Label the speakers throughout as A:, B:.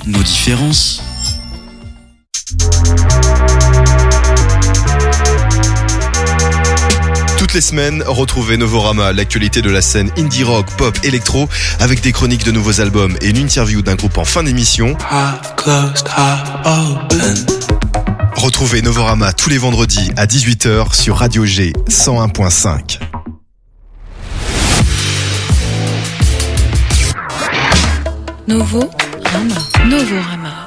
A: nos différences.
B: Toutes les semaines, retrouvez Novorama, l'actualité de la scène indie rock, pop, électro, avec des chroniques de nouveaux albums et une interview d'un groupe en fin d'émission. Retrouvez Novorama tous les vendredis à 18h sur Radio G 101.5.
C: Novorama.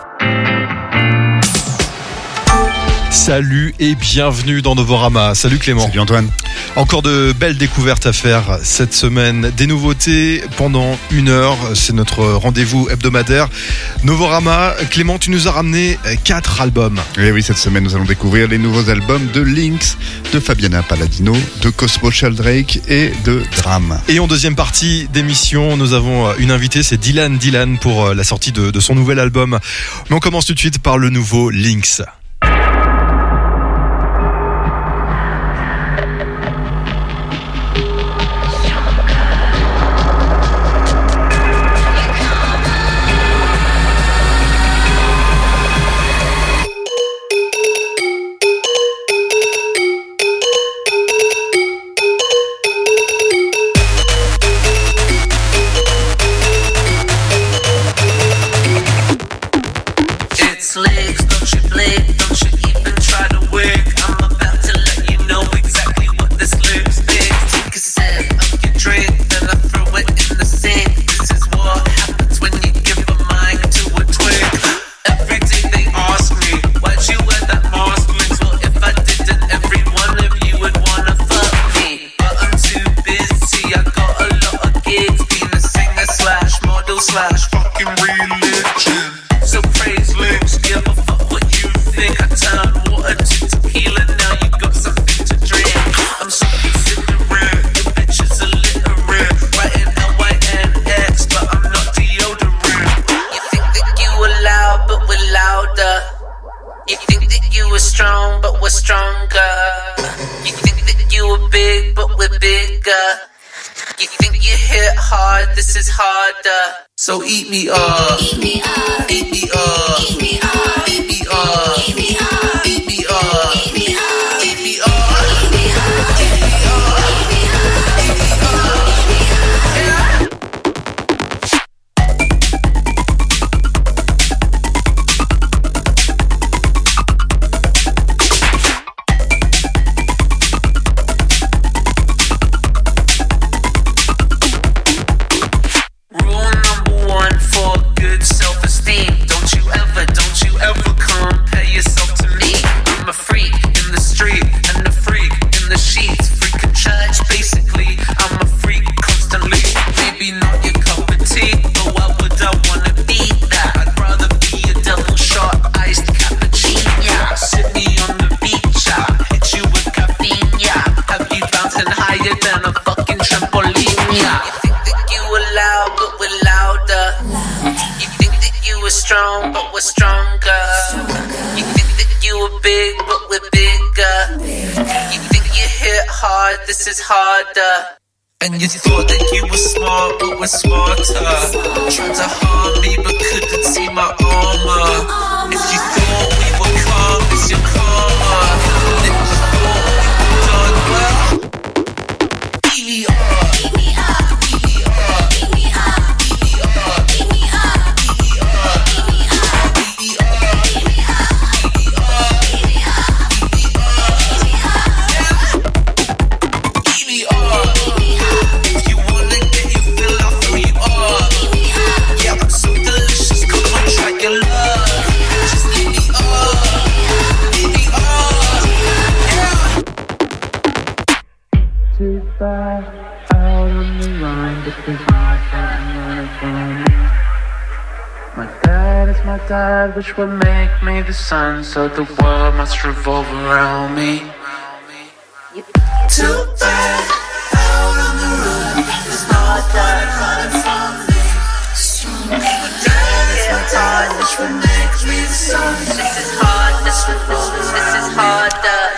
B: Salut et bienvenue dans Novorama. Salut Clément.
D: Salut Antoine.
B: Encore de belles découvertes à faire cette semaine. Des nouveautés pendant 1 heure. C'est notre rendez-vous hebdomadaire. Novorama. Clément, tu nous as ramené 4 albums.
D: Et oui, cette semaine, nous allons découvrir les nouveaux albums de Lynx, de Fabiana Palladino, de Cosmo Sheldrake et de Dram.
B: Et en deuxième partie d'émission, nous avons une invitée, c'est Dylan pour la sortie de son nouvel album. Mais on commence tout de suite par le nouveau Lynx.
E: So eat me up, eat me up, eat me up, eat me up, eat me up, eat me up, eat me up, eat me up, eat me up, eat me up, eat me this is harder. And you thought that you were smart, but we're smarter. Tried to harm me, but couldn't see my armor. If you thought we were calm, it's your karma. And if you thought we were done, well, eat me up, eat me up, eat me up, eat me up, eat me up, eat me up, eat me up, eat me up, eat me up, eat me up, eat me up, eat me up, eat me up.
F: Too far out on the line, but there's nothing running from me. My dad is my dad, which would make me the sun, so the world must revolve around me.
E: Too bad out on the run, there's nothing running from me. My dad is my dad, which would make me the sun.
C: This is hard, this is harder.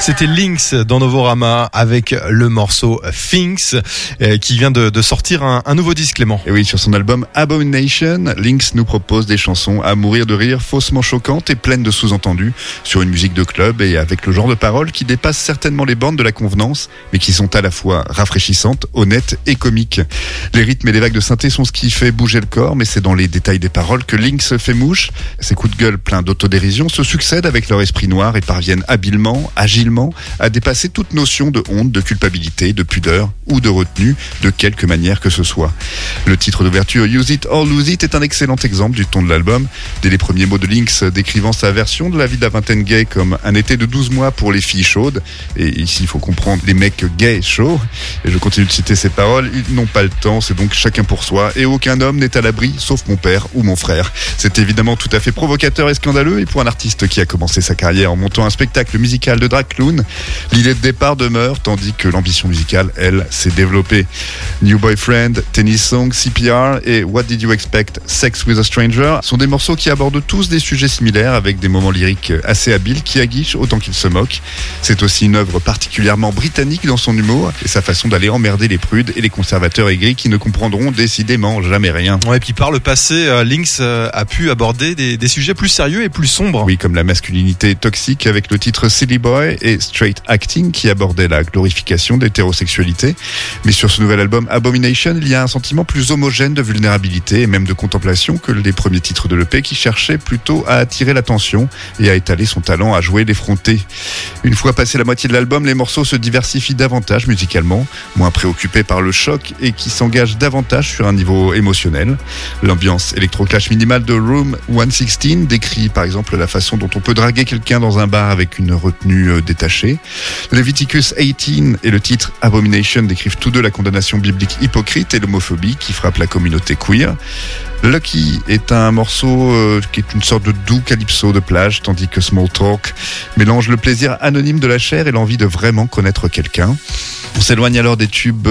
B: C'était Lynx dans Novorama avec le morceau Things qui vient de sortir un nouveau disque, Clément.
D: Et oui, sur son album Abomination, Lynx nous propose des chansons à mourir de rire, faussement choquantes et pleines de sous-entendus, sur une musique de club et avec le genre de paroles qui dépasse certainement les bornes de la convenance, mais qui sont à la fois rafraîchissantes, honnêtes et comiques. Les rythmes et les vagues de synthé sont ce qui fait bouger le corps, mais c'est dans les détails des paroles que Lynx fait mouche. Ses coups de gueule pleins d'autodérision se succèdent avec leur esprit noir et parviennent habilement, agilement, à dépasser toute notion de honte, de culpabilité, de pudeur ou de retenue, de quelque manière que ce soit. Le titre d'ouverture Use It or Lose It est un excellent exemple du ton de l'album. Dès les premiers mots de Lynx décrivant sa version de la vie de la vingtaine gay comme un été de 12 mois pour les filles chaudes, et ici il faut comprendre les mecs gays chauds, et je continue de citer ces paroles, ils n'ont pas le temps, c'est donc chacun pour soi, et aucun homme n'est à l'abri, sauf mon père ou mon frère. C'est évidemment tout à fait provocateur et scandaleux, et pour un artiste qui a commencé sa carrière en montant un spectacle musical de drag clown, l'idée de départ demeure, tandis que l'ambition musicale, elle, s'est développée. New Boyfriend, Tennis Song, CPR et What Did You Expect, Sex with a Stranger sont des morceaux qui abordent tous des sujets similaires avec des moments lyriques assez habiles qui aguichent autant qu'ils se moquent. C'est aussi une œuvre particulièrement britannique dans son humour et sa façon d'aller emmerder les prudes et les conservateurs aigris qui ne comprendront décidément jamais rien.
B: Ouais, et puis par le passé, Lynx a pu aborder des sujets plus sérieux et plus sombres.
D: Oui, comme la masculinité toxique avec le titre Silly Boy et Straight Acting qui abordait la glorification d'hétérosexualité. Mais sur ce nouvel album Abomination, il y a un sentiment plus homogène de vulnérabilité et même de contemplation que les premiers titres de l'EP qui cherchaient plutôt à attirer l'attention et à étaler son talent à jouer l'effronté. Une fois passé la moitié de l'album, les morceaux se diversifient davantage musicalement, moins préoccupés par le choc et qui s'engagent davantage sur un niveau émotionnel. L'ambiance électroclash minimale de Room 116 décrit par exemple la façon dont on peut draguer quelqu'un dans un bar avec une retenue détachée. Leviticus 18 et le titre Abomination décrivent tous deux la condamnation biblique hypocrite et l'homophobie qui frappe la communauté queer. Lucky est un morceau qui est une sorte de doux calypso de plage, tandis que Small Talk mélange le plaisir anonyme de la chair et l'envie de vraiment connaître quelqu'un. On s'éloigne alors des tubes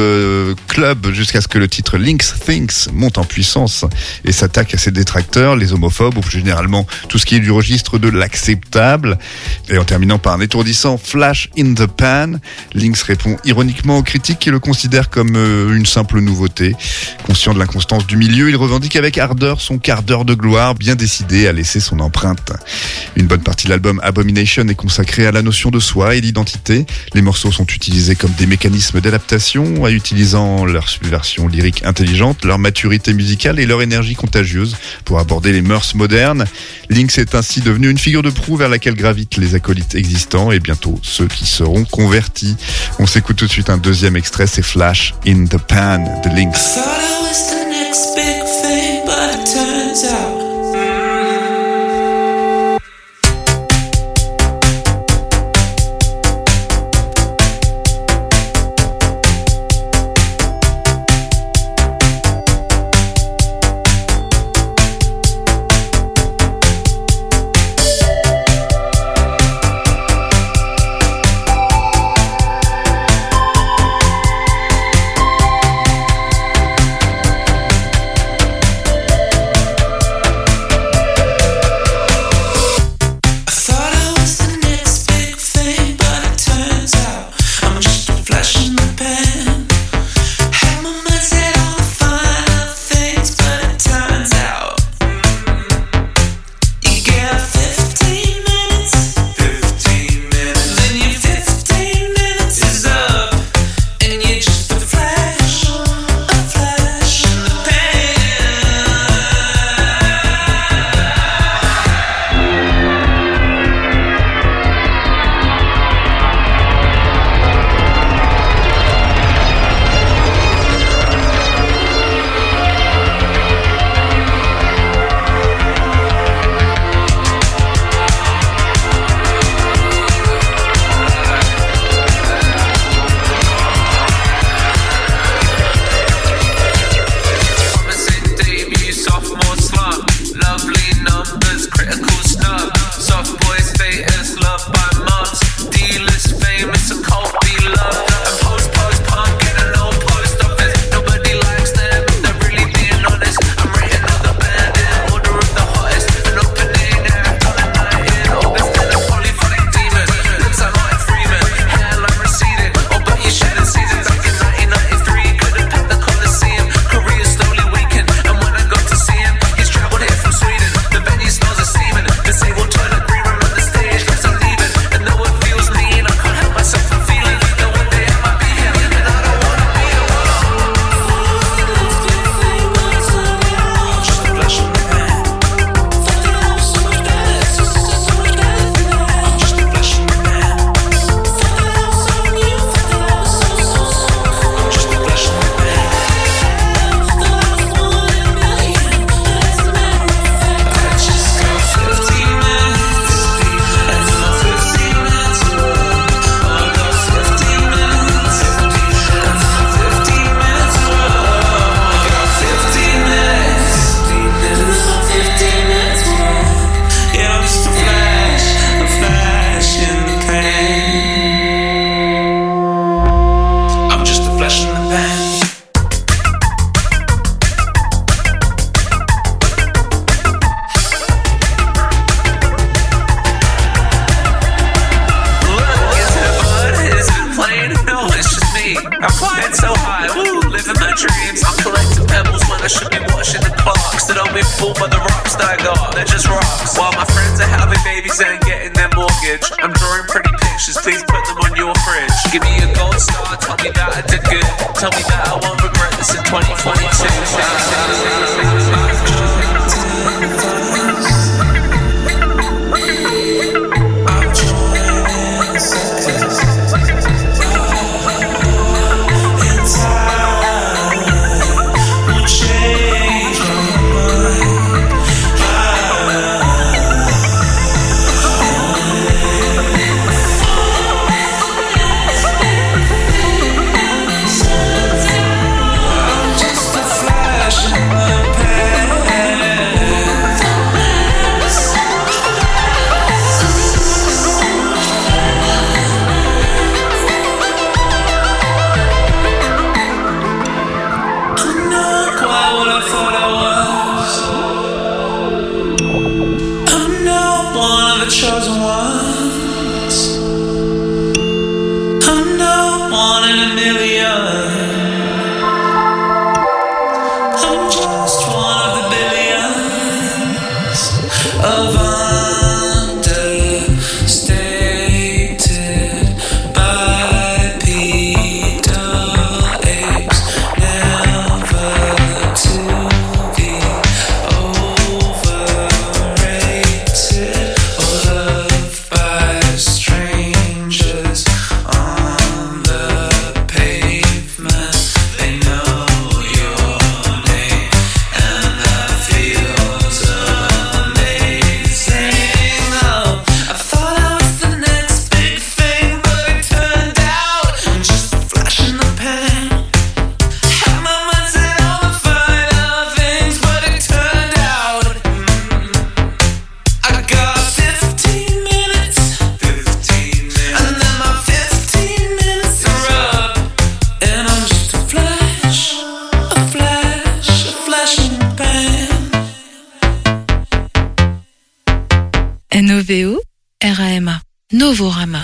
D: club jusqu'à ce que le titre Lynx Things monte en puissance et s'attaque à ses détracteurs, les homophobes, ou plus généralement tout ce qui est du registre de l'acceptable. Et en terminant par un étourdissant Flash in the Pan, Lynx répond ironiquement aux critiques qui le considèrent comme une simple nouveauté. Conscient de l'inconstance du milieu, il revendique avec ardeur son quart d'heure de gloire, bien décidé à laisser son empreinte. Une bonne partie de l'album Abomination est consacrée à la notion de soi et d'identité. Les morceaux sont utilisés comme des mécanismes d'adaptation, utilisant leur subversion lyrique intelligente, leur maturité musicale et leur énergie contagieuse pour aborder les mœurs modernes. Lynx est ainsi devenu une figure de proue vers laquelle gravitent les acolytes existants et bientôt ceux qui seront convertis. On s'écoute tout de suite un deuxième extrait, c'est Flash in the Pan de Lynx.
E: I should be watching the clock. Still don't be fooled by the rocks that I got, they're just rocks. While my friends are having babies and getting their mortgage, I'm drawing pretty pictures, please put them on your fridge. Give me a gold star, tell me that I did good. Tell me that I won't regret this in 2022.
C: NOVO, RAMA, Novorama.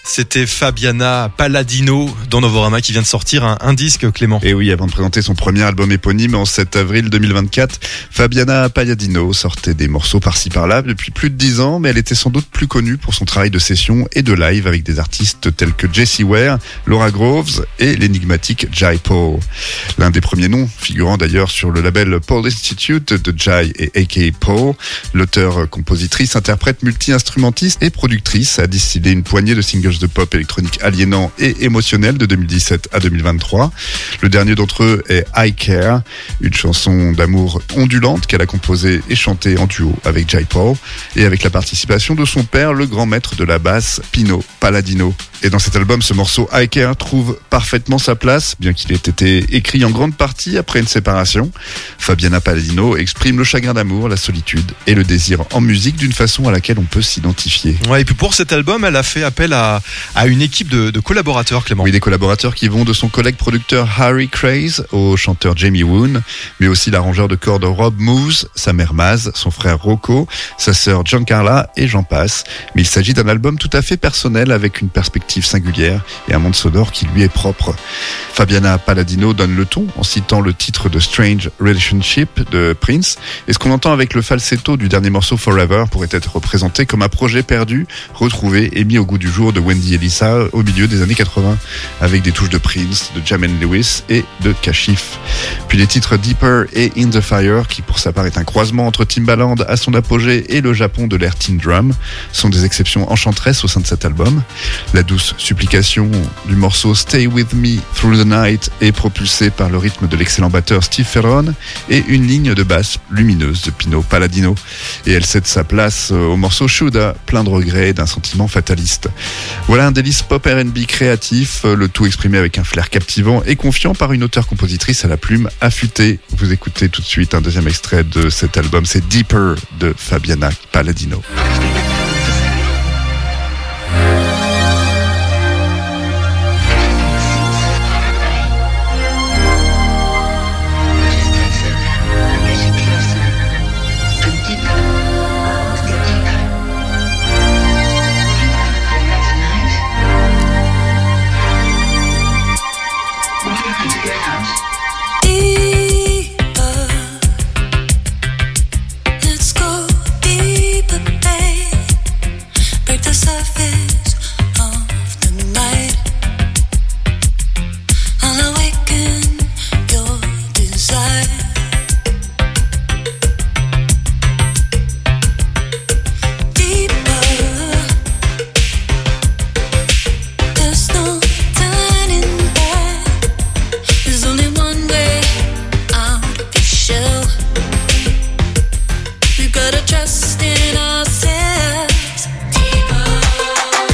B: C'était Fabiana Palladino dans Novorama qui vient de sortir un disque, Clément.
D: Et oui, avant de présenter son premier album éponyme en 7 avril 2024, Fabiana Palladino sortait des morceaux par-ci par-là depuis plus de 10 ans, mais elle était sans doute plus connue pour son travail de session et de live avec des artistes tels que Jessie Ware, Laura Groves et l'énigmatique Jai Paul. L'un des premiers noms, figurant d'ailleurs sur le label Paul Institute de Jai et A.K. Paul, l'auteur, compositrice, interprète, multi-instrumentiste et productrice a distillé une poignée de singles de pop électronique aliénant et émotionnel de 2017 à 2023. Le dernier d'entre eux est I Care, une chanson d'amour ondulante qu'elle a composée et chantée en duo avec Jai Paul et avec la participation de son père, le grand maître de la basse, Pino Palladino. Et dans cet album, ce morceau I Care trouve parfaitement sa place, bien qu'il ait été écrit en grande partie après une séparation. Fabiana Palladino exprime le chagrin d'amour, la solitude et le désir en musique d'une façon à laquelle on peut s'identifier.
B: Ouais, et puis pour cet album, elle a fait appel à une équipe de collaborateurs, Clément.
D: Oui, des collaborateurs qui vont de son collègue producteur Harry Craze au chanteur Jamie Woon, mais aussi l'arrangeur de cordes Rob Moose, sa mère Maz, son frère Rocco, sa sœur Giancarla et j'en passe. Mais il s'agit d'un album tout à fait personnel avec une perspective singulière et un monde sonore qui lui est propre. Fabiana Palladino donne le ton en citant le titre de Strange Relationship de Prince, et ce qu'on entend avec le falsetto du dernier morceau Forever pourrait être représenté comme un projet perdu, retrouvé et mis au goût du jour de Wendy et Lisa au milieu des années 80, avec des touches de Prince, de Jamel Lewis et de Kashif. Puis les titres Deeper et In the Fire, qui pour sa part est un croisement entre Timbaland à son apogée et le Japon de l'ère teen drum, sont des exceptions enchanteresses au sein de cet album. La douce supplication du morceau Stay With Me Through the Night est propulsée par le rythme de l'excellent batteur Steve Ferron et une ligne de basse lumineuse de Pino Palladino. Et elle cède sa place au morceau Shoulda, plein de regrets et d'un sentiment fataliste. Voilà un délice pop R&B créatif, le tout exprimé avec un flair captivant et confiant par une auteure-compositrice à la plume affûtée. Vous écoutez tout de suite un deuxième extrait de cet album, c'est Deeper de Fabiana Palladino.
A: Let's go deeper, babe. Break the surface of the night. I'll awaken your desire. Deeper. There's no turning back. There's only one way out of your shell. We've gotta trust in ourselves. Deeper.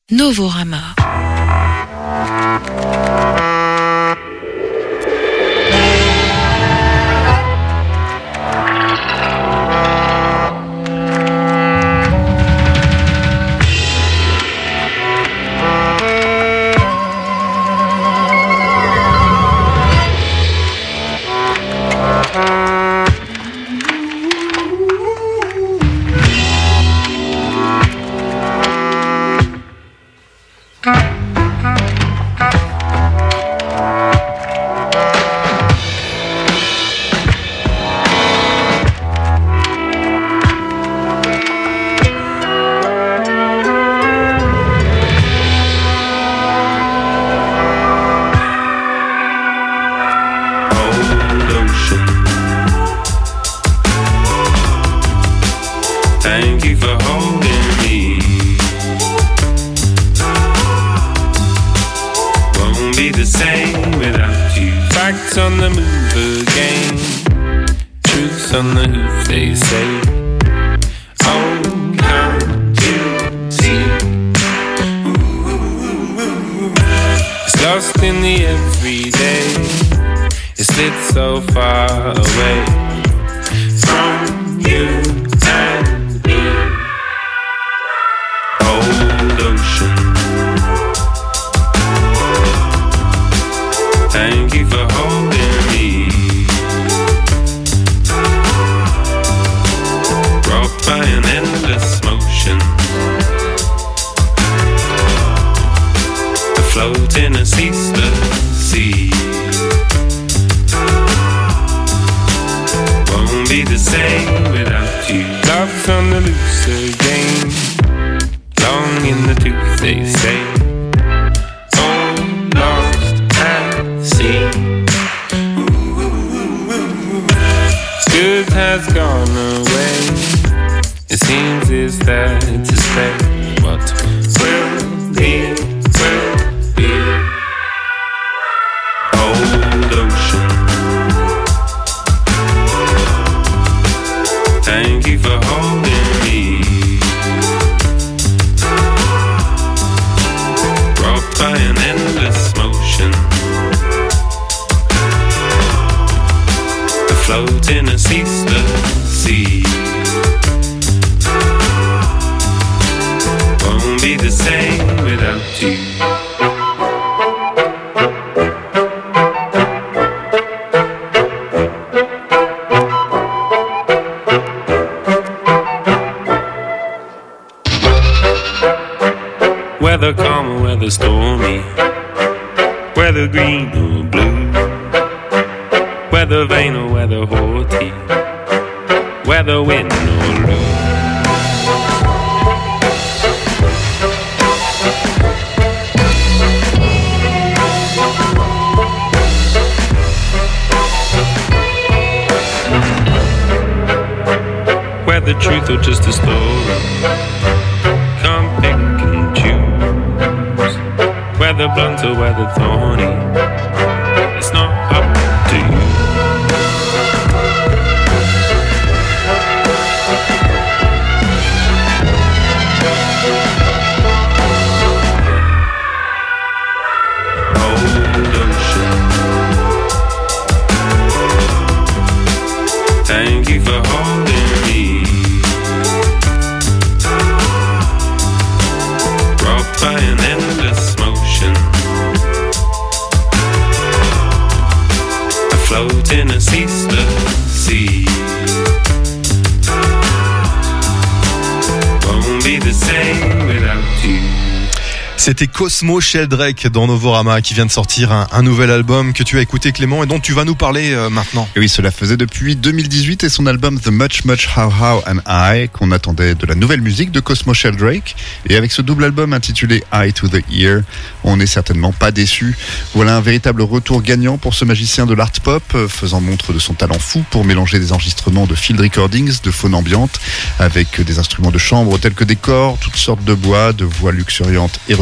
C: Novorama.
G: Thank you for holding me. Won't be the same without you. Facts on the move again. Truths on the hoof, they say. Oh, can't you see? It's lost in the everyday. It slips so far away from you and me. Old ocean, thank you for holding me. Brought by an endless motion, afloat in a ceaseless sea. Won't be the same without you. Love's on the loose again. Long in the tooth, they say. Oh, lost at sea. Good has gone away. It seems it's there to stay. What will be, will be. Old ocean, thank you for holding me. Brought by an endless motion, afloat in a ceaseless sea. Won't be the same without you. Weather calm or weather stormy, weather green or blue, weather vain or weather haughty, weather win or lose. Whether truth or just a story, can't pick and choose. Whether blunt or whether thorny, it's not up to you. Old ocean, thank you for holding me. Brought by an endless motion, afloat in a ceaseless sea. Won't be the same without you.
B: C'était Cosmo Sheldrake dans Novorama qui vient de sortir un nouvel album que tu as écouté, Clément, et dont tu vas nous parler maintenant.
D: Et oui, cela faisait depuis 2018 et son album The Much Much How How and I qu'on attendait de la nouvelle musique de Cosmo Sheldrake. Et avec ce double album intitulé Eye to the Ear, on n'est certainement pas déçu. Voilà un véritable retour gagnant pour ce magicien de l'art pop, faisant montre de son talent fou pour mélanger des enregistrements de field recordings, de faune ambiante, avec des instruments de chambre tels que des corps, toutes sortes de bois, de voix luxuriantes et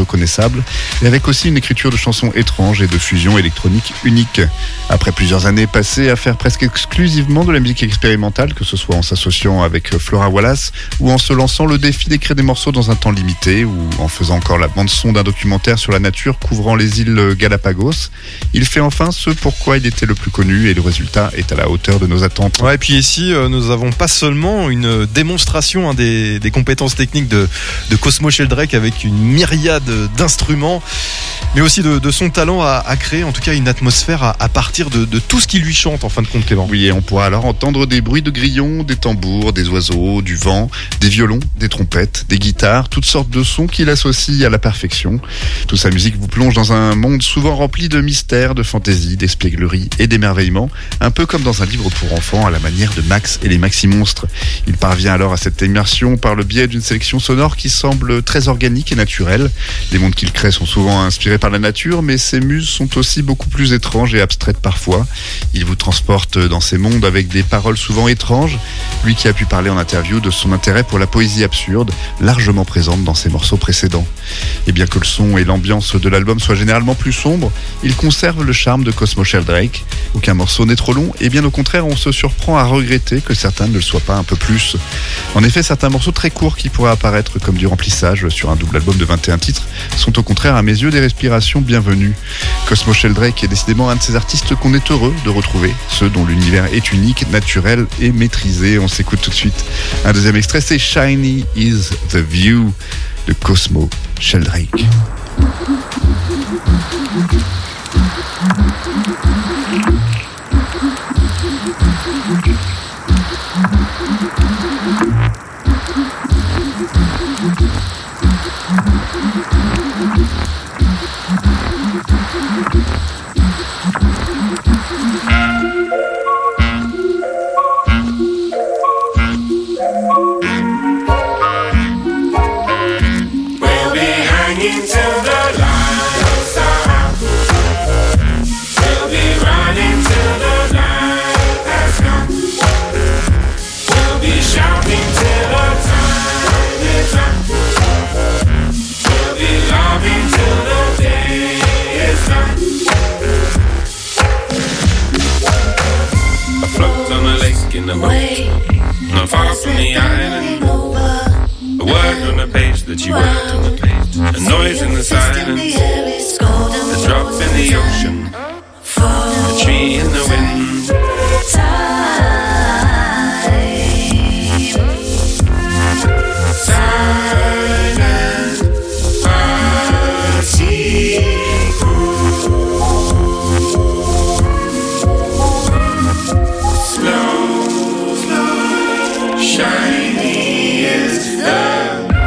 D: reconnaissable, et avec aussi une écriture de chansons étranges et de fusion électronique unique. Après plusieurs années passées à faire presque exclusivement de la musique expérimentale, que ce soit en s'associant avec Flora Wallace ou en se lançant le défi d'écrire des morceaux dans un temps limité ou en faisant encore la bande-son d'un documentaire sur la nature couvrant les îles Galapagos, il fait enfin ce pourquoi il était le plus connu et le résultat est à la hauteur de nos attentes.
B: Ouais, et puis ici, nous avons pas seulement une démonstration des compétences techniques de Cosmo Sheldrake avec une myriade d'instruments, mais aussi de son talent à créer en tout cas une atmosphère à partir de tout ce qui lui chante en fin de compte, Clément.
D: Oui, et on pourra alors entendre des bruits de grillons, des tambours, des oiseaux, du vent, des violons, des trompettes, des guitares, toutes sortes de sons qu'il associe à la perfection. Toute sa musique vous plonge dans un monde souvent rempli de mystères, de fantaisie, d'espièglerie et d'émerveillement, un peu comme dans un livre pour enfants à la manière de Max et les Maxi-Monstres. Il parvient alors à cette immersion par le biais d'une sélection sonore qui semble très organique et naturelle. Les mondes qu'il crée sont souvent inspirés par la nature, mais ses muses sont aussi beaucoup plus étranges et abstraites parfois. Il vous transporte dans ces mondes avec des paroles souvent étranges, lui qui a pu parler en interview de son intérêt pour la poésie absurde, largement présente dans ses morceaux précédents. Et bien que le son et l'ambiance de l'album soient généralement plus sombres, il conserve le charme de Cosmo Sheldrake. Aucun morceau n'est trop long, et bien au contraire, on se surprend à regretter que certains ne le soient pas un peu plus. En effet, certains morceaux très courts qui pourraient apparaître comme du remplissage sur un double album de 21 titres sont au contraire à mes yeux des respirations bienvenues. Cosmo Sheldrake est décidément un de ces artistes qu'on est heureux de retrouver, ceux dont l'univers est unique, naturel et maîtrisé. On s'écoute tout de suite. Un deuxième extrait, c'est Shiny is the View de Cosmo Sheldrake.
G: We'll be hanging till the lights are out. We'll be running till the night has come. We'll be shouting till the time is up. We'll be loving till the day is done. Afloat on a lake in a boat, not far from the island. A word on a page that you wrote on the page. A noise in the silence. A drop in the ocean. A tree in the wind. Silent party. Slow, shiny is the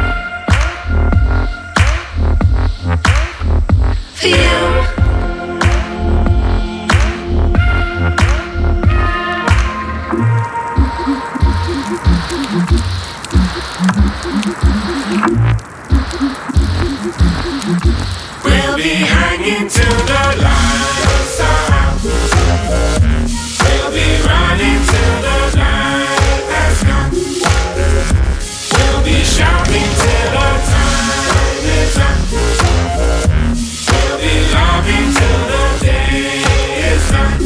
G: we'll be hanging till the lights are out. We'll be running till the night has come. We'll be shouting till the time is up. We'll be loving till the day is done.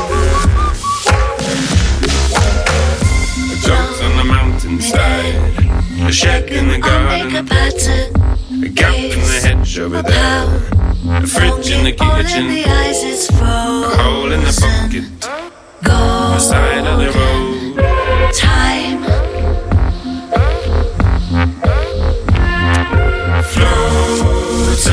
G: A dog's on the mountainside, a shed in the garden, a gap in the hedge over there, a fridge in the kitchen, a hole in the bucket, the side of the road.
A: Time.
G: Floats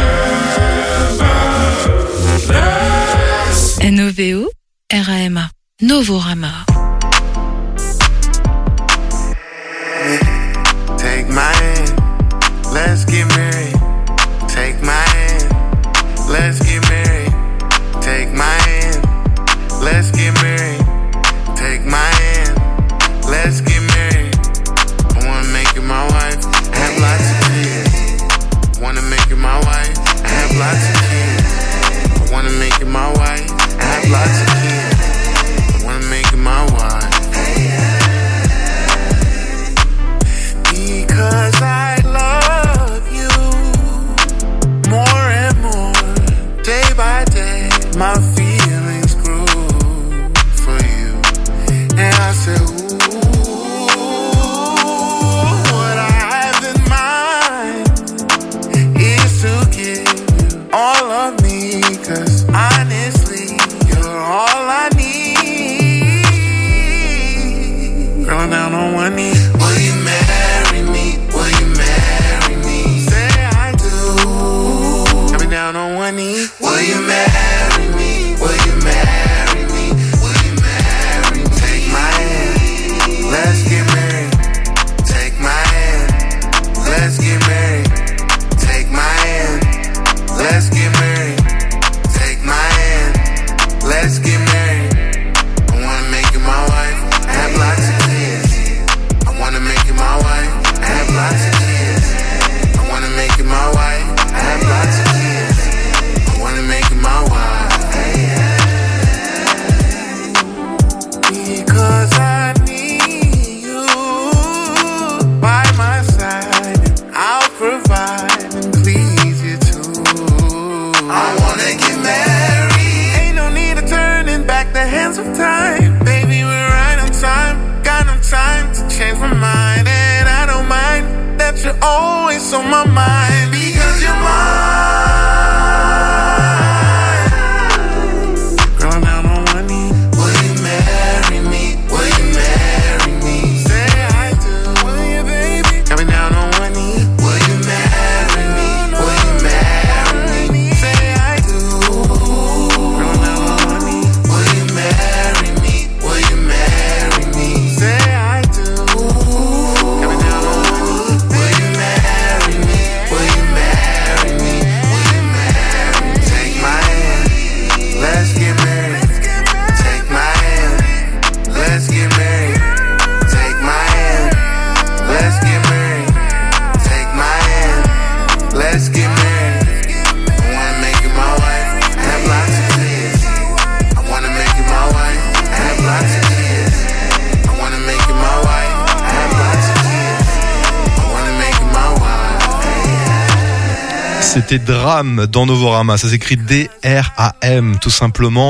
G: above the
C: NOVO RAMA Novorama.
H: Take my hand, let's get married. Take my hand, let's get married. Take my hand, let's get married. Take my hand, let's get married. I wanna make you my wife, have lots of kids. Wanna make you my wife, have lots of kids. I wanna make you my wife, have lots of kids. I wanna make you my wife. Because I love you my feelings grew for you. And I said, ooh, what I have in mind is to give you all of me, 'cause honestly, you're all I need. Girl, I'm down on one knee. Will you marry me? Will you marry me? Say I do. Got me down on one knee. Will you marry me? Will you marry me? Will you marry me? Take my hand, let's get married. Take my hand, let's get married. Take my hand, let's get married. Take my hand, let's get married. I wanna make you my wife, have lots of kids. I wanna make you my wife, have lots of kids. I wanna make you my wife, have lots of kids. I wanna make you my wife. Because I need you by my side, and I'll provide and please you too. I wanna get married. Ain't no need of turning back the hands of time. Baby, we're right on time. Got no time to change my mind, and I don't mind that you're always on my mind. Because you're mine. Girl, I'm down on one knee. Will you marry me? Will you marry me? Say I do. Will you, baby? Got me down on one knee. Will you marry me? Will you marry me? Say I do. Girl, I'm down on one knee. Will you marry me? Will you marry me? Say I do. Got me down on one knee. Will you marry me? Will you marry me? Will you marry me? Take my hand, let's get married. Take my hand, let's get married. Take my hand, let's get married. Take my hand, let's get married. I wanna make you my wife, have lots of kids. I wanna make you my wife, have lots of kids. I wanna make you my wife, have lots of kids. I wanna make you my wife.
B: C'était Drame dans Novorama, ça s'écrit D-R-A-M tout simplement,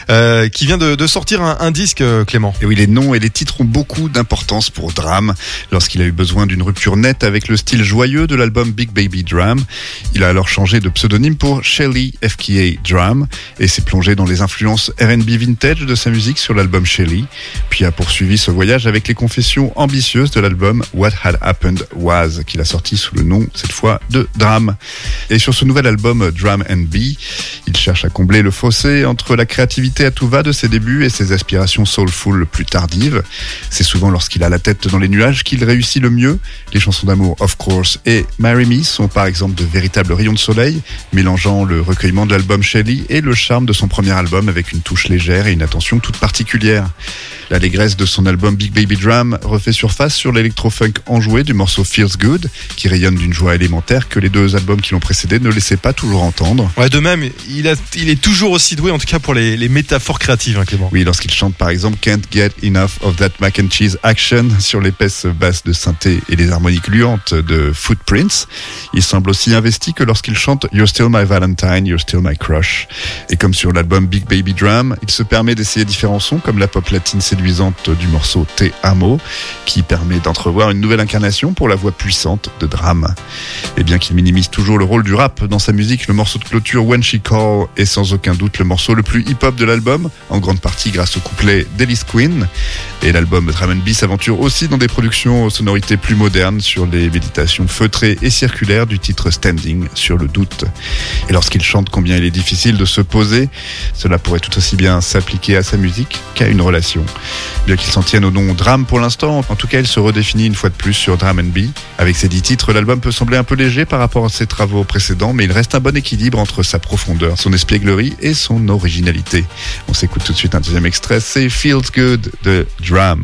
B: qui vient de sortir un disque, Clément.
D: Et oui, les noms et les titres ont beaucoup d'importance pour Drame. Lorsqu'il a eu besoin d'une rupture nette avec le style joyeux de l'album Big Baby Drum, il a alors changé de pseudonyme pour Shelly FKA Drum et s'est plongé dans les influences R&B vintage de sa musique sur l'album Shelly, puis a poursuivi ce voyage avec les confessions ambitieuses de l'album What Had Happened Was, qu'il a sorti sous le nom, cette fois, de Drame. Et sur ce nouvel album Drum & B, il cherche à combler le fossé entre la créativité à tout va de ses débuts et ses aspirations soulful plus tardives. C'est souvent lorsqu'il a la tête dans les nuages qu'il réussit le mieux. Les chansons d'amour Of Course et Marry Me sont par exemple de véritables rayons de soleil, mélangeant le recueillement de l'album Shelly et le charme de son premier album avec une touche légère et une attention toute particulière. L'allégresse de son album Big Baby Drum refait surface sur l'électro-funk enjoué du morceau Feels Good, qui rayonne d'une joie élémentaire que les deux albums qui l'ont précédé ne laissaient pas toujours entendre.
B: Ouais, de même, il est toujours aussi doué, en tout cas pour les métaphores créatives, hein, Clément.
D: Oui, lorsqu'il chante par exemple Can't Get Enough of That Mac and Cheese Action sur l'épaisse basse de synthé et les harmoniques luantes de Footprints, il semble aussi investi que lorsqu'il chante You're Still My Valentine, You're Still My Crush. Et comme sur l'album Big Baby Drum, il se permet d'essayer différents sons comme la pop latine séduisante du morceau Te Amo, qui permet d'entrevoir une nouvelle incarnation pour la voix puissante de Drame. Et bien qu'il minimise toujours le rôle du rap dans sa musique, le morceau de clôture When She Call est sans aucun doute le morceau le plus hip-hop de l'album, en grande partie grâce au couplet d'Ellis Queen. Et l'album Drum & B s'aventure aussi dans des productions aux sonorités plus modernes sur les méditations feutrées et circulaires du titre Standing sur le doute. Et lorsqu'il chante combien il est difficile de se poser, cela pourrait tout aussi bien s'appliquer à sa musique qu'à une relation. Bien qu'il s'en tienne au nom Drame pour l'instant, en tout cas il se redéfinit une fois de plus sur Drum & B. Avec ses 10 titres, l'album peut sembler un peu léger par rapport à ses travaux précédents, mais il reste un bon équilibre entre sa profondeur, son espièglerie et son originalité. On s'écoute tout de suite un deuxième extrait, c'est Feels Good de Drum.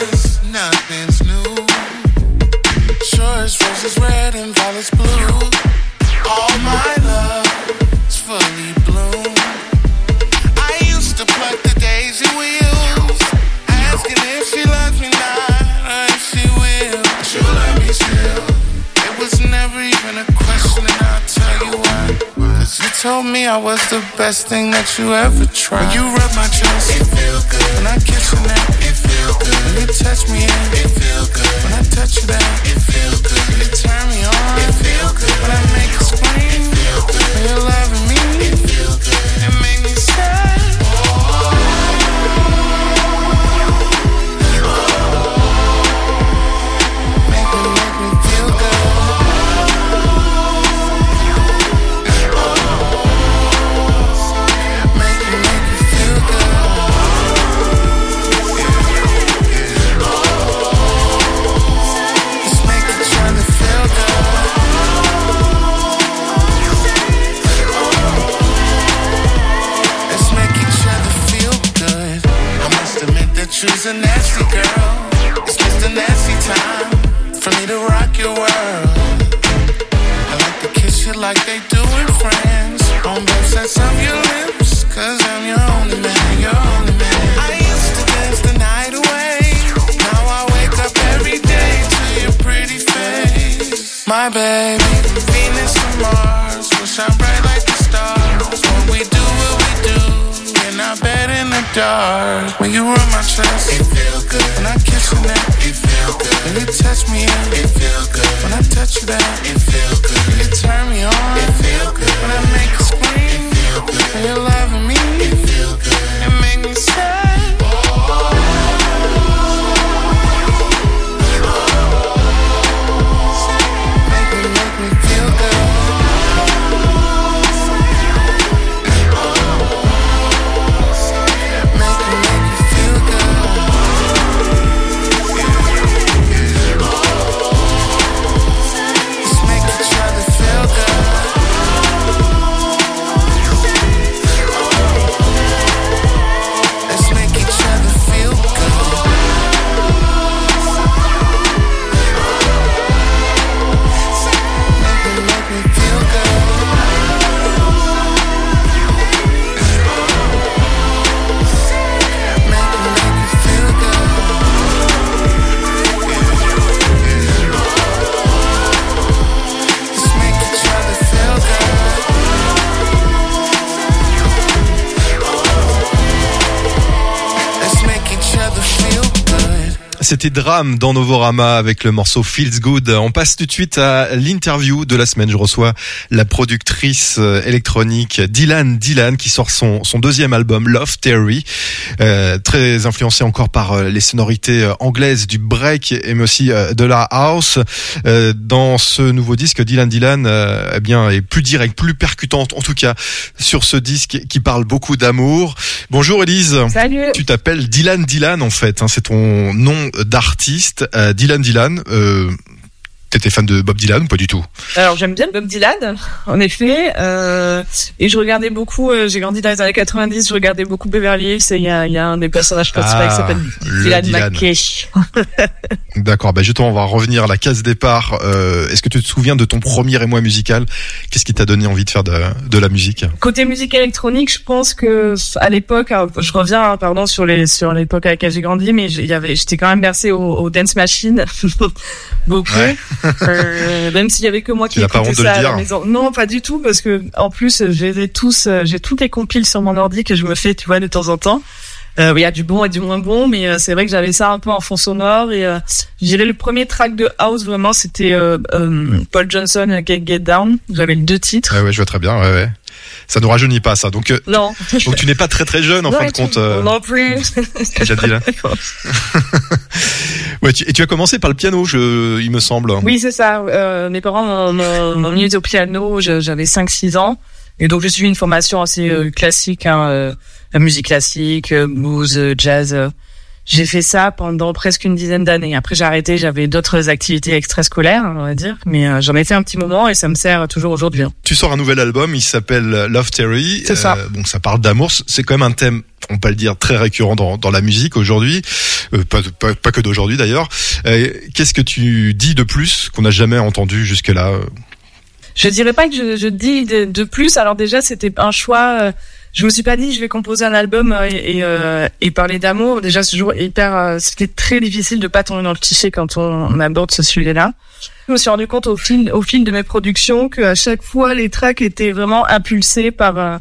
H: Nothing's new. Sure as roses red and violets blue. never even a question, and I'll tell you why. Cause you told me I was the best thing that you ever tried. When you rub my chest, it feel good. When I kiss your neck, it feel good. When you touch me in, it feel good. When I touch you down, it feel good. When you turn me on, it feel good. When I make you scream, it feel good. When you're loving me, it feel good. It make me sad. She's a nasty girl. It's just a nasty time for me to rock your world. I like to kiss you like they do with friends on both sides of your lips, cause I'm your only man, your only man. I used to dance the night away. Now I wake up every day to your pretty face. My baby, Venus and Mars will shine bright like the stars when we do what we do in our bed in the dark. When you rub my chest, it feel good. When I kiss your neck, it feel good. When you touch me in, it feel good. When I touch you down, it feel good. When you turn me on, it feel good. When I make you scream, it feel good. When you're loving me, it feel good. It make me sad. Make me feel good.
B: C'était Drame dans Novorama avec le morceau Feels Good. On passe tout de suite à l'interview de la semaine. Je reçois la productrice électronique Dylan qui sort son deuxième album Love Theory, très influencé encore par les sonorités anglaises du break et mais aussi de la house. Dans ce nouveau disque, Dylan eh bien est plus direct, plus percutante, en tout cas sur ce disque qui parle beaucoup d'amour. Bonjour Élise.
I: Salut.
B: Tu t'appelles Dylan en fait, hein, c'est ton nom d'artiste. Dylan, t'étais fan de Bob Dylan ou pas du tout?
I: Alors j'aime bien Bob Dylan, en effet, et je regardais beaucoup, j'ai grandi dans les années 90, je regardais beaucoup Beverly Hills et il y a un des personnages principaux qui s'appelle Dylan McKay.
B: D'accord, justement on va revenir à la case départ. Est-ce que tu te souviens de ton premier émoi musical? Qu'est-ce qui t'a donné envie de faire de la musique?
I: Côté musique électronique, je pense que à l'époque, je reviens sur l'époque à laquelle j'ai grandi, mais j'étais quand même bercé au Dance Machine beaucoup. Ouais. Même s'il y avait que moi qui écoutais ça à la maison. Non, pas du tout, parce que en plus j'ai toutes les compiles sur mon ordi que je me fais, tu vois, de temps en temps. Il y a du bon et du moins bon, mais c'est vrai que j'avais ça un peu en fond sonore et j'ai le premier track de house vraiment, c'était Paul Johnson Get Down. J'avais les 2 titres.
B: Ouais, je vois très bien. Ouais. Ça nous rajeunit pas ça. Donc
I: non.
B: Donc tu n'es pas très très jeune en fin de compte.
I: Non plus.
B: Déjà dit là. Ouais, et tu as commencé par le piano, il me semble.
I: Oui, c'est ça. Mes parents m'ont mis au piano, j'avais 5-6 ans. Et donc, j'ai suivi une formation assez classique, la musique classique, blues, jazz. J'ai fait ça pendant presque une dizaine d'années. Après, j'ai arrêté, j'avais d'autres activités extrascolaires, on va dire. Mais j'en ai fait un petit moment et ça me sert toujours aujourd'hui. Tu
B: sors un nouvel album, il s'appelle Love Theory.
I: C'est ça.
B: Bon, ça parle d'amour. C'est quand même un thème, on peut le dire, très récurrent dans la musique aujourd'hui. Pas que d'aujourd'hui d'ailleurs. Qu'est-ce que tu dis de plus qu'on n'a jamais entendu jusque-là?
I: Je dirais pas que je dis de plus. Alors déjà, c'était un choix. je me suis pas dit je vais composer un album et parler d'amour. Déjà c'est toujours c'était très difficile de pas tomber dans le cliché quand on aborde ce sujet-là. Je me suis rendu compte au fil de mes productions que à chaque fois les tracks étaient vraiment impulsés par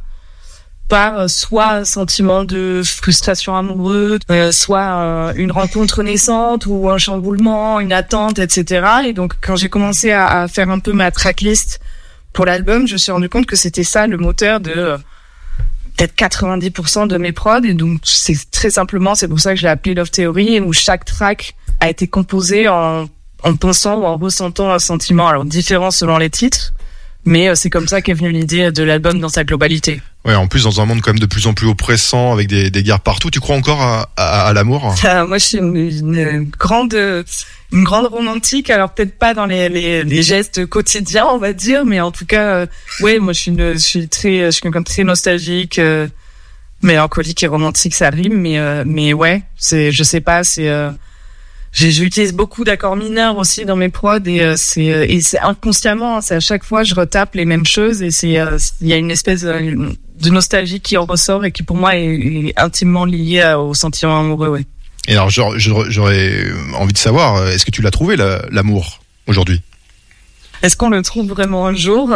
I: soit un sentiment de frustration amoureuse, soit une rencontre naissante ou un chamboulement, une attente, etc. Et donc quand j'ai commencé à faire un peu ma tracklist pour l'album, je me suis rendu compte que c'était ça le moteur de peut-être 90% de mes prods. Et donc c'est très simplement, c'est pour ça que je l'ai appelé Love Theory, où chaque track a été composé en pensant ou en ressentant un sentiment, alors différent selon les titres, mais c'est comme ça qu'est venue l'idée de l'album dans sa globalité.
B: Ouais, en plus dans un monde quand même de plus en plus oppressant avec des guerres partout, tu crois encore à l'amour?
I: Moi je suis une grande romantique, alors peut-être pas dans les gestes quotidiens on va dire, mais en tout cas ouais, moi je suis quelqu'un de très nostalgique, mélancolique et romantique, ça rime, mais ouais, je sais pas, j'utilise beaucoup d'accords mineurs aussi dans mes prods et c'est inconsciemment, c'est à chaque fois je retape les mêmes choses et il y a une espèce de nostalgie qui en ressort et qui pour moi est intimement liée au sentiment amoureux, ouais.
B: Et alors j'aurais envie de savoir, est-ce que tu l'as trouvé l'amour aujourd'hui?
I: Est-ce qu'on le trouve vraiment un jour?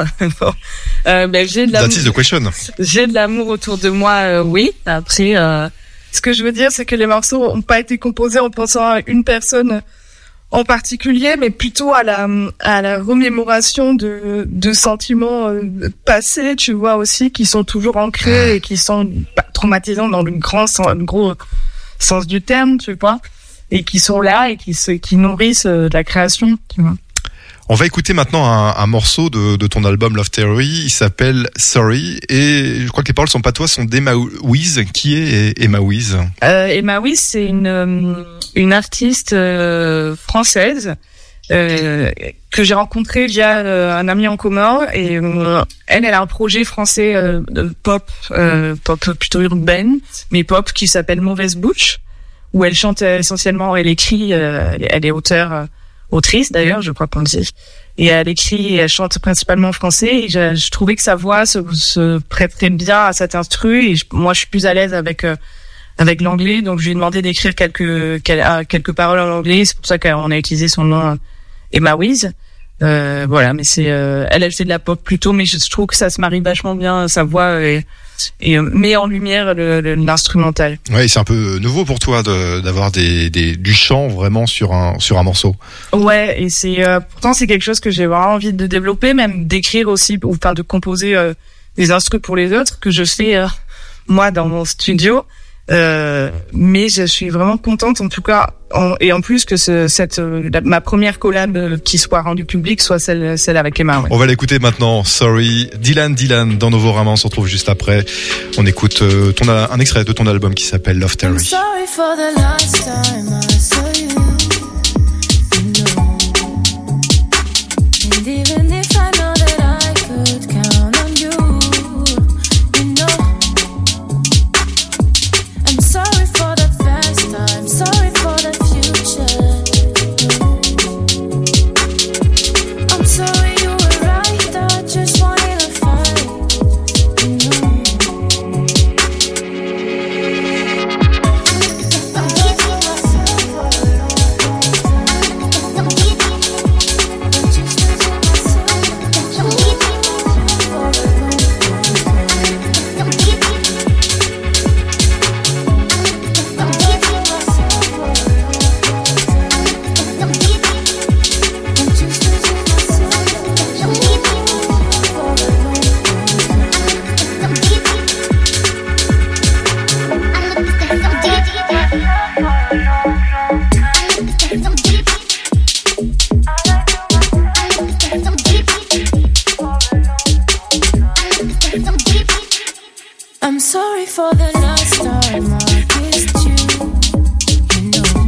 I: J'ai de l'amour.
B: That is the question.
I: J'ai de l'amour autour de moi, oui. Après, ce que je veux dire, c'est que les morceaux ont pas été composés en pensant à une personne en particulier, mais plutôt à la remémoration de sentiments passés, tu vois, aussi, qui sont toujours ancrés et qui sont traumatisants dans le gros sens du terme, tu vois, et qui sont là et qui nourrissent la création, tu vois.
B: On va écouter maintenant un morceau de ton album Love Theory. Il s'appelle Sorry et je crois que les paroles sont pas toi, sont d'Emma Wiz. Qui est Emma Wiz?
I: Emma Wiz, c'est une artiste française que j'ai rencontrée via un ami en commun et elle a un projet français de pop plutôt urbaine, mais pop, qui s'appelle Mauvaise Bouche, où elle chante essentiellement, elle écrit, elle est autrice d'ailleurs, je crois qu'on le dit. Et elle écrit et elle chante principalement en français. Et je trouvais que sa voix se prêterait bien à cet instru. Et moi, je suis plus à l'aise avec l'anglais, donc je lui ai demandé d'écrire quelques paroles en anglais. C'est pour ça qu'on a utilisé son nom Emma Wiz. Voilà, mais elle fait de la pop plutôt, mais je trouve que ça se marie vachement bien, sa voix et met en lumière l'instrumental.
B: Ouais, c'est un peu nouveau pour toi d'avoir du chant vraiment sur un morceau.
I: Ouais, et pourtant c'est quelque chose que j'ai vraiment envie de développer, même d'écrire aussi, ou enfin de composer des instruments pour les autres, que je fais moi dans mon studio. Mais je suis vraiment contente, en tout cas, et en plus que ma première collab qui soit rendue publique soit celle avec Emma. Ouais.
B: On va l'écouter maintenant. Sorry, Dylan dans Novorama. On se retrouve juste après. On écoute un extrait de ton album qui s'appelle Love Theory.
A: I'm sorry for the last time I saw you. And even if I know that I could count on you, you know. I'm sorry for the past time, sorry for the future. I'm sorry you were right, I just wanted to fight, you know. I'm giving myself for a long time. I'm just losing myself. I'm giving myself for a long time. I'm giving I'm sorry for the last time I kissed you, you know.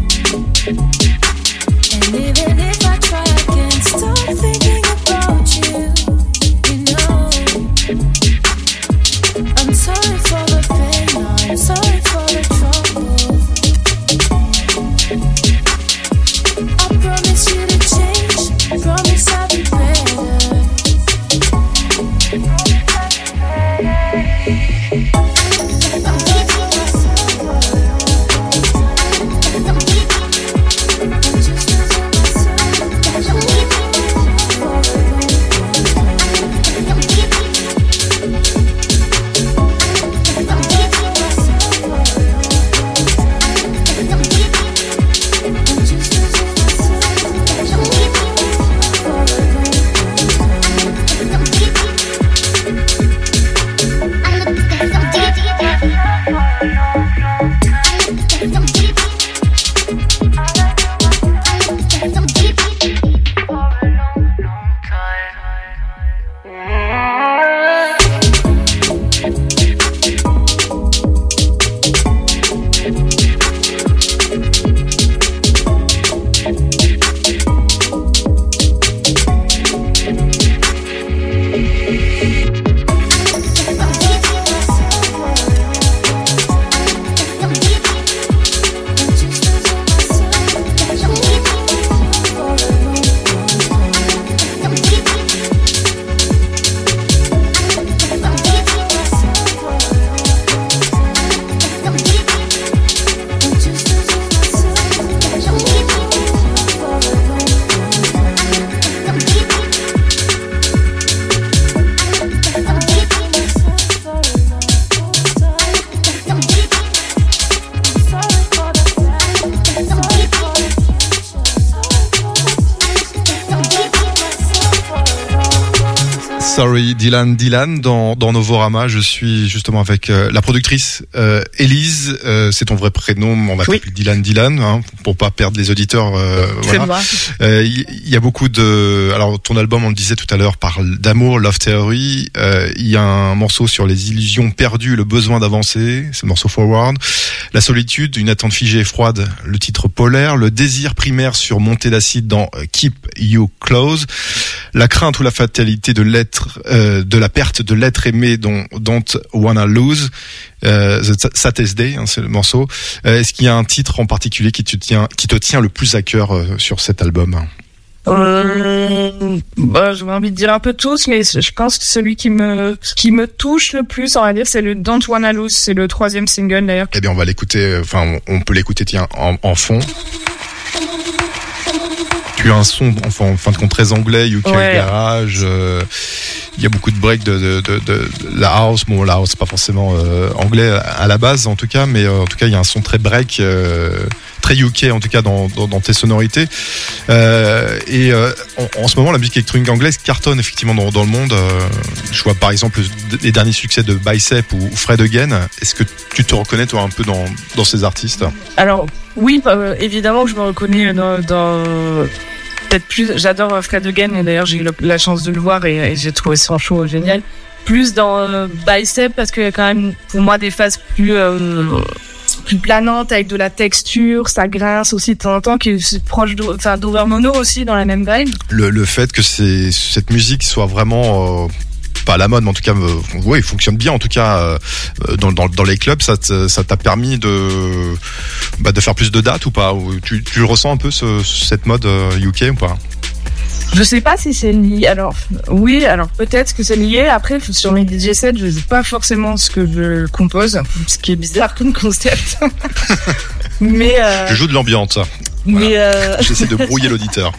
A: And even if I try, I can't stop thinking about you, you know. I'm sorry for the pain, I'm sorry for the trouble. I promise you to change, I promise I'll be better.
B: Sorry, Dylan dans Novorama. Je suis justement avec la productrice Élise. C'est ton vrai prénom, on va t'appeler Dylan, hein, pour pas perdre les auditeurs. Voilà. Il y a beaucoup de. Alors ton album, on le disait tout à l'heure, parle d'amour, Love Theory. Il y a un morceau sur les illusions perdues, le besoin d'avancer. C'est le morceau Forward. La solitude, une attente figée et froide. Le titre Polaire. Le désir primaire sur Montée d'acide dans Keep You Close. La crainte ou la fatalité de la perte de l'être aimé dont Don't Wanna Lose. The Saddest Day, hein, c'est le morceau. Est-ce qu'il y a un titre en particulier qui te tient le plus à cœur sur cet album?
I: J'ai envie de dire un peu tous, mais je pense que celui qui me touche le plus, on va dire, c'est le Don't Wanna Lose. C'est le 3e single d'ailleurs.
B: Eh bien, on va l'écouter. Enfin, on peut l'écouter, tiens, en fond. Tu as un son, enfin, en fin de compte, très anglais, UK garage. Il y a beaucoup de breaks de la house. Bon, la house, c'est pas forcément anglais à la base, en tout cas, mais en tout cas, il y a un son très break, très UK, en tout cas, dans tes sonorités. En ce moment, la musique électronique anglaise cartonne effectivement dans le monde. Je vois par exemple les derniers succès de Bicep ou Fred Again. Est-ce que tu te reconnais, toi, un peu dans ces artistes?
I: Alors, oui, évidemment que je me reconnais dans peut-être plus. J'adore Fred Again, et d'ailleurs j'ai eu la chance de le voir et j'ai trouvé son show génial. Plus dans Bicep, parce qu'il y a quand même pour moi des phases plus planantes avec de la texture, ça grince aussi de temps en temps, qui est proche d'Overmono aussi dans la même vibe. Le
B: fait que cette musique soit vraiment pas à la mode, mais en tout cas, il fonctionne bien. En tout cas, dans les clubs, ça t'a permis de faire plus de dates ou pas? Tu le ressens un peu cette mode UK ou pas?
I: Je sais pas si c'est lié. Alors oui, alors peut-être que c'est lié. Après, sur mes DJ sets, je joue pas forcément ce que je compose, ce qui est bizarre comme concept. Mais
B: je joue de l'ambiance. Voilà. Mais j'essaie de brouiller l'auditeur.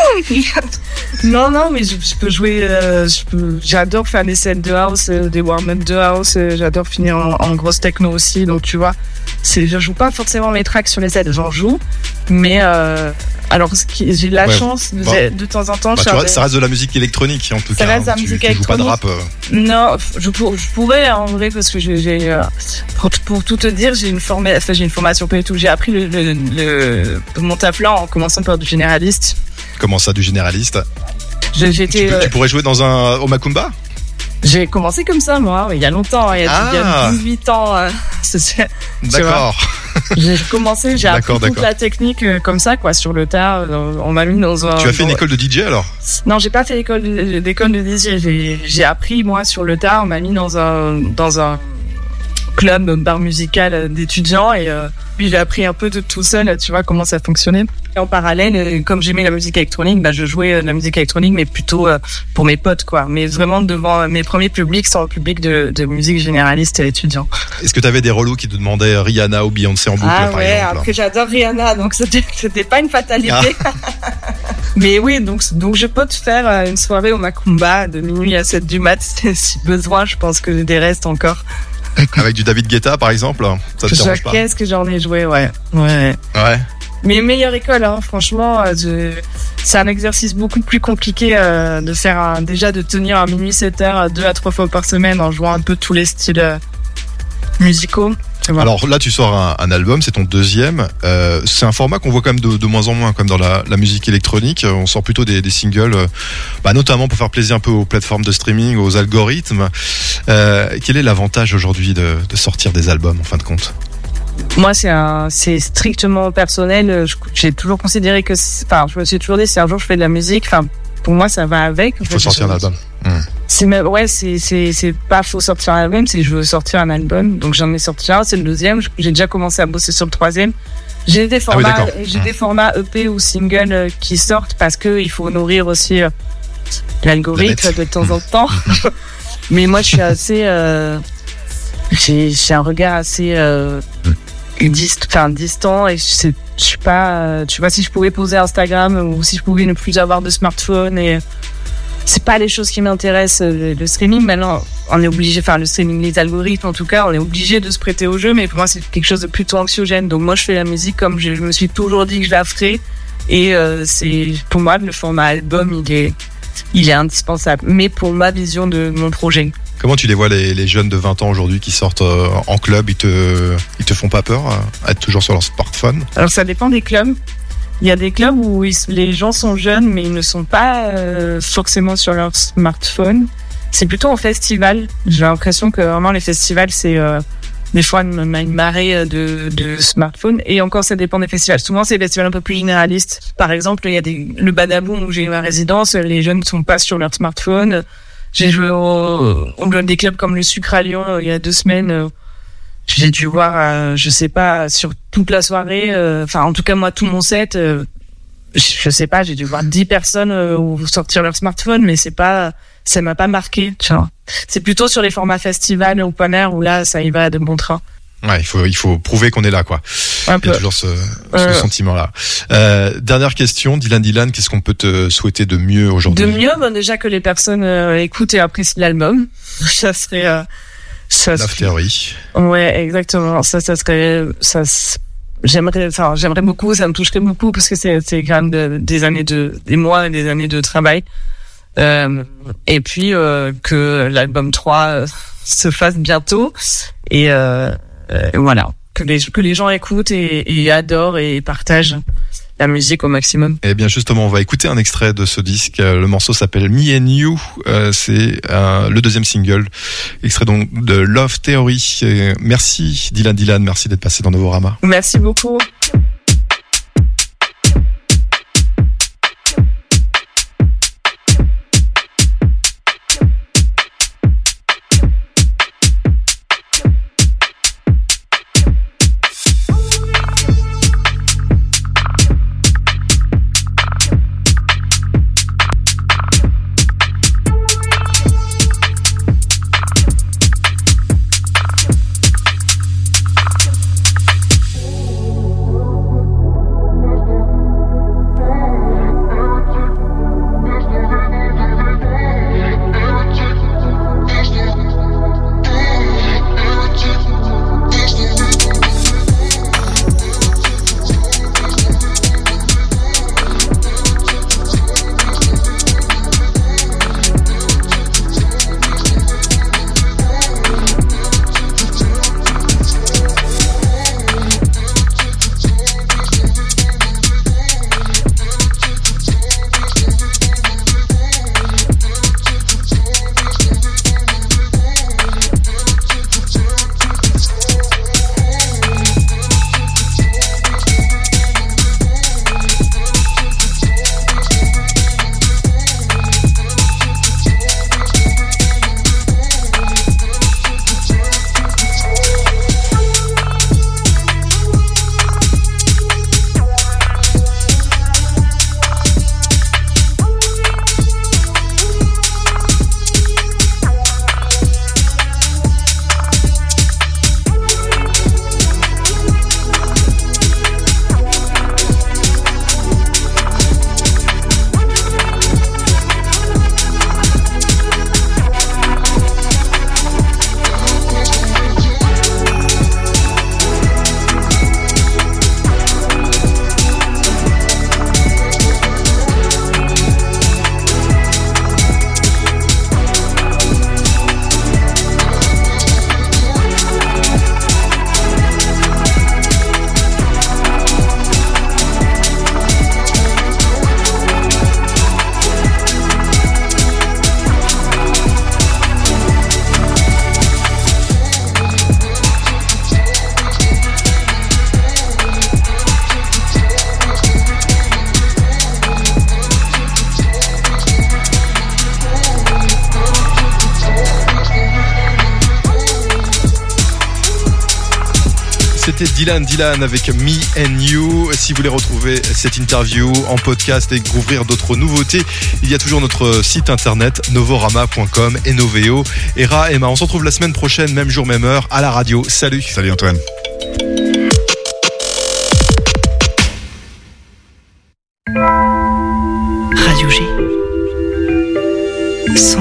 I: Non, mais je peux jouer. J'adore faire des sets de house, des warm-up de house. J'adore finir en grosse techno aussi. Donc tu vois, je joue pas forcément mes tracks sur les sets. J'en joue, mais alors j'ai la chance de temps en temps.
B: Tu vois, ça reste de la musique électronique en tout cas.
I: Ça reste de la musique électronique.
B: Tu joues pas de rap. Non,
I: je pourrais en vrai, parce que j'ai pour tout te dire, j'ai une formation pas du tout. J'ai appris le montaflan en commençant par du généraliste.
B: Comment ça, du généraliste?
I: Tu
B: pourrais jouer au Macumba?
I: J'ai commencé comme ça, moi, il y a longtemps, il y a 18 ans.
B: D'accord.
I: J'ai appris toute la technique comme ça, quoi, sur le tas. On m'a mis dans un.
B: Tu as fait une école de DJ alors?
I: Non, j'ai pas fait d'école de DJ. J'ai appris, moi, sur le tas. On m'a mis dans un club, bar musical d'étudiants, et puis j'ai appris un peu de tout seul, tu vois, comment ça fonctionnait. Et en parallèle, comme j'aimais la musique électronique, je jouais de la musique électronique, mais plutôt pour mes potes, quoi. Mais vraiment devant mes premiers publics, sans le public de musique généraliste et étudiant.
B: Est-ce que t'avais des relous qui te demandaient Rihanna ou Beyoncé en boucle, par exemple?
I: Après j'adore Rihanna, donc c'était pas une fatalité. Mais oui, donc je peux te faire une soirée au Macumba de minuit à 7 du mat, si besoin. Je pense que j'ai des restes encore.
B: Avec du David Guetta, par exemple, ça te dérange pas?
I: Qu'est-ce que j'en ai joué, ouais. Mais meilleure école, hein, franchement, c'est un exercice beaucoup plus compliqué de faire de tenir un minuit 7 heures 2 à 3 fois par semaine en jouant un peu tous les styles musicaux.
B: Alors là, tu sors un album, c'est ton deuxième. C'est un format qu'on voit quand même de moins en moins, comme dans la musique électronique. On sort plutôt des singles, notamment pour faire plaisir un peu aux plateformes de streaming, aux algorithmes. Quel est l'avantage aujourd'hui de sortir des albums, en fin de compte?
I: Moi, c'est strictement personnel. J'ai toujours considéré que, je me suis toujours dit, si un jour je fais de la musique, pour moi, ça va avec.
B: Il faut sortir un album.
I: C'est pas faut sortir un album, c'est je veux sortir un album. Donc j'en ai sorti un, c'est le deuxième. J'ai déjà commencé à bosser sur le troisième. J'ai des formats EP ou single qui sortent parce que il faut nourrir aussi l'algorithme de temps en temps. Mais moi, je suis assez, j'ai un regard assez distant, et je suis pas, tu vois, si je pouvais poser Instagram ou si je pouvais ne plus avoir de smartphone, et c'est pas les choses qui m'intéressent. Le streaming, maintenant, on est obligé, le streaming, les algorithmes en tout cas, on est obligé de se prêter au jeu, mais pour moi, c'est quelque chose de plutôt anxiogène. Donc moi, je fais la musique comme je me suis toujours dit que je la ferais, et c'est, pour moi, le format album, il est indispensable. Mais pour ma vision de mon projet.
B: Comment tu les vois, les jeunes de 20 ans aujourd'hui qui sortent en club, ils te font pas peur à être toujours sur leur smartphone?
I: Alors ça dépend des clubs. Il y a des clubs où les gens sont jeunes, mais ils ne sont pas forcément sur leur smartphone. C'est plutôt en festival. J'ai l'impression que vraiment les festivals, c'est des fois une marée de smartphones. Et encore, ça dépend des festivals. Souvent, c'est des festivals un peu plus généralistes. Par exemple, il y a le Badaboom où j'ai ma résidence. Les jeunes ne sont pas sur leur smartphone. J'ai joué au des clubs comme le Sucre à Lyon il y a 2 semaines. J'ai dû voir, je sais pas, sur toute la soirée. Enfin, en tout cas, moi, tout mon set, je sais pas, j'ai dû voir 10 personnes sortir leur smartphone, mais ça m'a pas marqué, tu vois. C'est plutôt sur les formats festivals ou open air où là, ça y va de bon train.
B: Ouais, il faut prouver qu'on est là, quoi.
I: Un
B: Il y
I: peu.
B: a toujours ce sentiment-là. Dernière question, Dylan, qu'est-ce qu'on peut te souhaiter de mieux aujourd'hui?
I: De mieux, déjà que les personnes écoutent et apprécient l'album. Ça serait...
B: Love Theory.
I: Ouais, exactement. Ça serait... J'aimerais beaucoup, ça me toucherait beaucoup parce que c'est quand même des mois et des années de travail. Et puis que l'album 3 se fasse bientôt et voilà, que les gens écoutent et adorent et partagent la musique au maximum.
B: Eh bien justement, on va écouter un extrait de ce disque. Le morceau s'appelle Me and You. C'est le 2e single, extrait donc de Love Theory. Merci Dylan, merci d'être passé dans Novorama.
I: Merci beaucoup.
B: C'était Dylan avec Me and You. Si vous voulez retrouver cette interview en podcast et découvrir d'autres nouveautés, il y a toujours notre site internet novorama.com et Noveo. Era, Emma, on se retrouve la semaine prochaine, même jour, même heure, à la radio. Salut.
D: Salut Antoine.
C: Radio G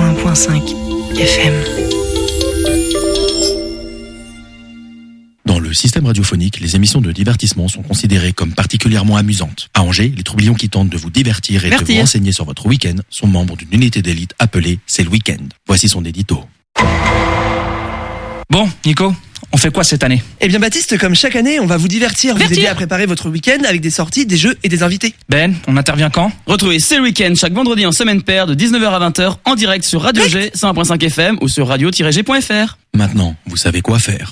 C: 101.5 FM.
J: Dans le le système radiophonique, les émissions de divertissement sont considérées comme particulièrement amusantes. À Angers, les troublions qui tentent de vous divertir et de vous renseigner sur votre week-end sont membres d'une unité d'élite appelée C'est le Week-end. Voici son édito.
K: Bon, Nico, on fait quoi cette année?
L: Eh bien Baptiste, comme chaque année, on va vous divertir, vous aider à préparer votre week-end avec des sorties, des jeux et des invités.
K: Ben, on intervient quand?
M: Retrouvez C'est le Week-end chaque vendredi en semaine paire de 19h à 20h en direct sur Radio G 101.5 FM ou sur radio-g.fr.
J: Maintenant, vous savez quoi faire.